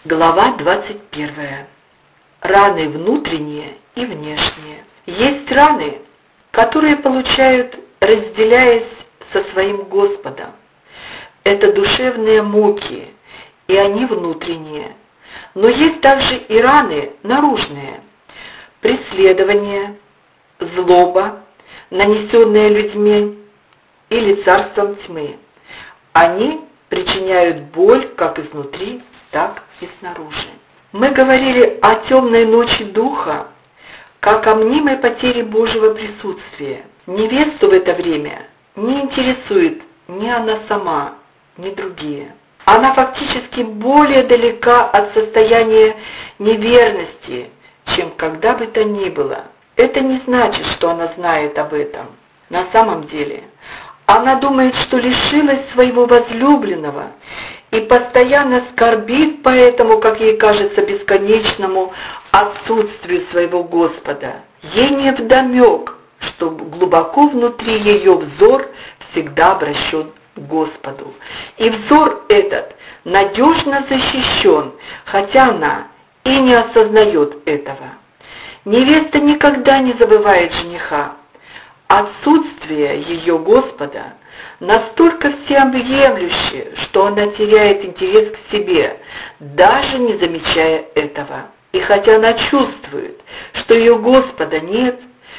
Глава 21. Раны внутренние и внешние. Есть раны, которые получают, разделяясь со своим Господом. Это душевные муки, и они внутренние. Но есть также и раны наружные. Преследование, злоба, нанесенные людьми или царством тьмы. Они причиняют боль как изнутри, так и снаружи. Мы говорили о темной ночи духа, как о мнимой потере Божьего присутствия. Невесту в это время не интересует ни она сама, ни другие. Она фактически более далека от состояния неверности, чем когда бы то ни было. Это не значит, что она знает об этом. На самом деле, она думает, что лишилась своего возлюбленного и постоянно скорбит по этому, как ей кажется, бесконечному отсутствию своего Господа. Ей невдомек, что глубоко внутри ее взор всегда обращен к Господу. И взор этот надежно защищен, хотя она и не осознает этого. Невеста никогда не забывает жениха. Отсутствие ее Господа настолько всеобъемлюще, что она теряет интерес к себе, даже не замечая этого. И хотя она чувствует, что ее Господа нет,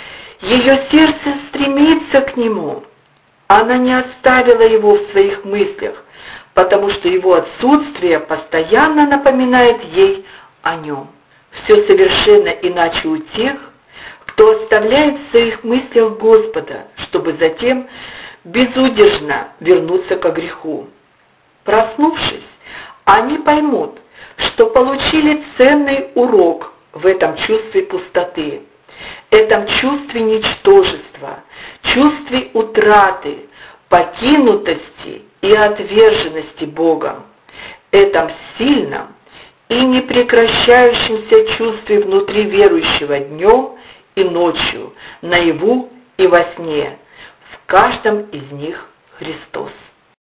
ее сердце стремится к Нему. Она не оставила Его в своих мыслях, потому что Его отсутствие постоянно напоминает ей о Нем. Все совершенно иначе у тех, кто оставляет в своих мыслях Господа, чтобы затем безудержно вернуться ко греху. Проснувшись, они поймут, что получили ценный урок в этом чувстве пустоты, этом чувстве ничтожества, чувстве утраты, покинутости и отверженности Богом, этом сильном и непрекращающемся чувстве внутри верующего днем и ночью, наяву и во сне. В каждом из них Христос.